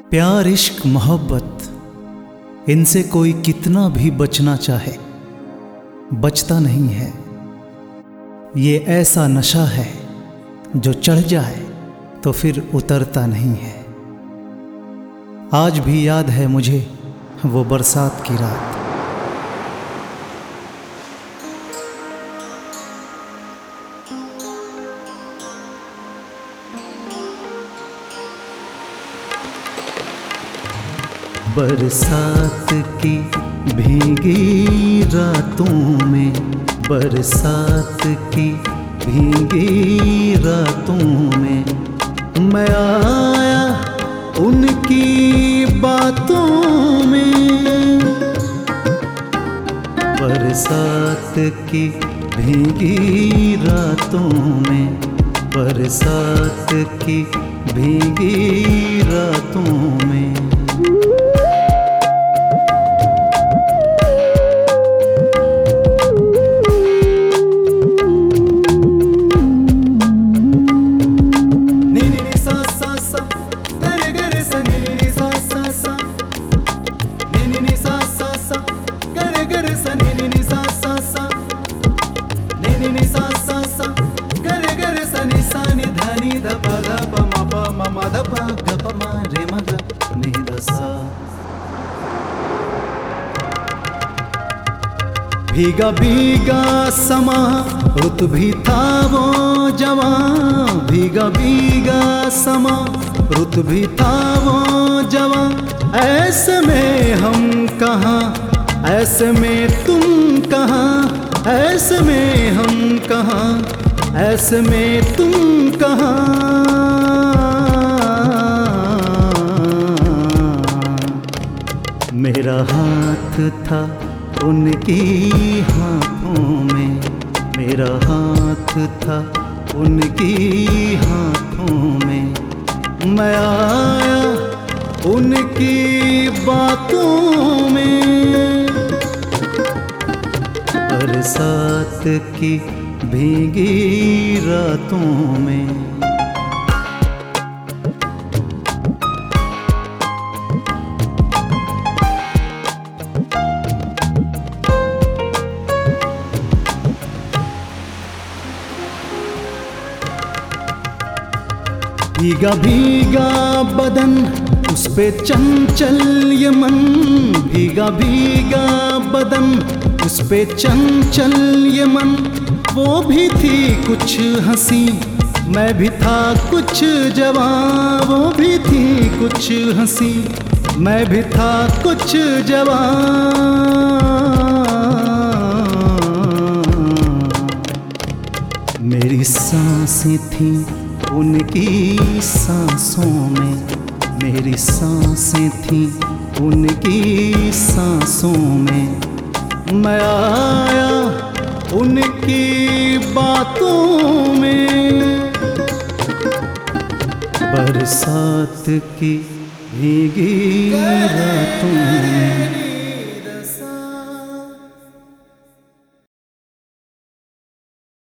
प्यार, इश्क, मोहब्बत, इनसे कोई कितना भी बचना चाहे बचता नहीं है। ये ऐसा नशा है जो चढ़ जाए तो फिर उतरता नहीं है। आज भी याद है मुझे वो बरसात की रात। बरसात की भीगी रातों में, बरसात की भीगी रातों में मैं आया उनकी बातों में। बरसात की भीगी रातों में, बरसात की भीगी रातों में भीगा भीगा समा रुत भी था वो जवां। भीगा भीगा समा रुत भी था वो जवां। ऐसे में हम कहाँ, ऐसे में तुम कहाँ, ऐसे में हम कहाँ, ऐसे में तुम कहाँ। मेरा हाथ था उनकी हाथों में, मेरा हाथ था उनकी हाथों में मैं आया उनकी बातों में। बरसात की भीगी रातों में भीगा भीगा बदन, उस पे चंचल ये मन। भीगा भीगा बदन, उस पे चंचल ये मन। वो भी थी कुछ हंसी, मैं भी था कुछ जवां। वो भी थी कुछ हंसी, मैं भी था कुछ जवां। मेरी सांसें थी उनकी सांसों में, मेरी सांसें थी उनकी सांसों में मैं आया उनकी बातों में। बरसात की भीगी रातों में